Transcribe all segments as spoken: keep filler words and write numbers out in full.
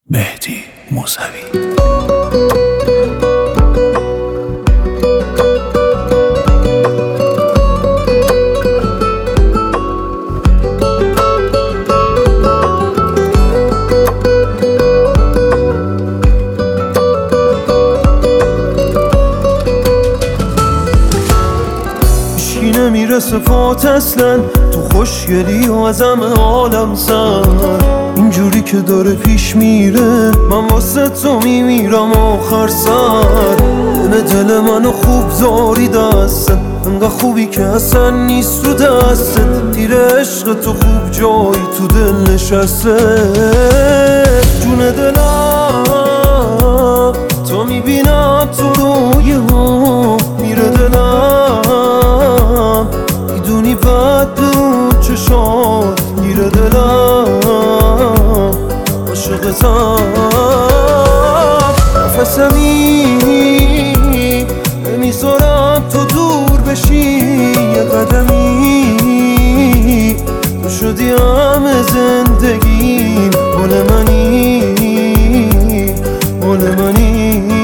مهدی موسوی. نمیرسه پات اصلا تو خوشگلی و از همه عالم سر اینجوری که داره پیش میره من واسه تو میمیرم آخر سر دل دل منو خوب داری دستت انقدر خوبی که اصلا نیست رو دستت تیر عشق تو خوب جایی تو دل نشسته جون دلم تو میبینم تو روی هم میره دلم میدونی بد به اون چشات گیره دلم عاشقتم نفسمی نمیذارم تو دور بشی یه قدمی تو شدی همه زندگیم مال منی مال منی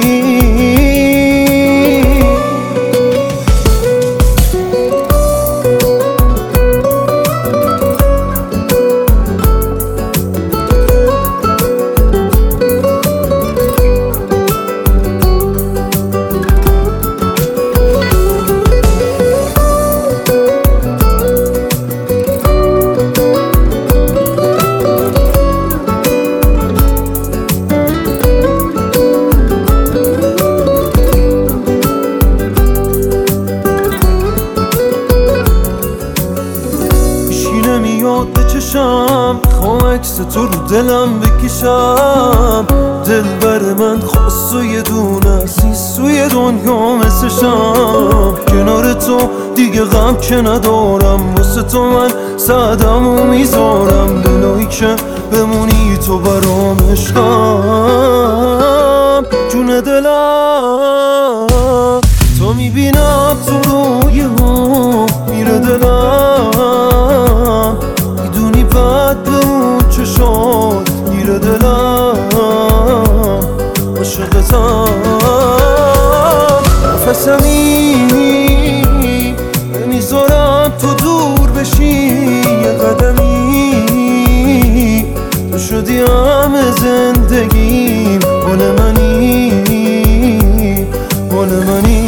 نمیاد بچشم خواه عکس تو رو دلم بکشم دل بر من خواست و یه دونه عزیز توی دنیا مثلشم کنار تو دیگه غم که ندارم واسه تو من سعدم و میذارم دلایی که بمونی تو برام عشقم جون دلم تو میبینم تو روی هم میره دلم میدونی بد به اون چشات گیره دلم عاشقتم نفسمی نمیذارم تو دور بشی یه قدمی تو شدی همه زندگیم مال منی مال منی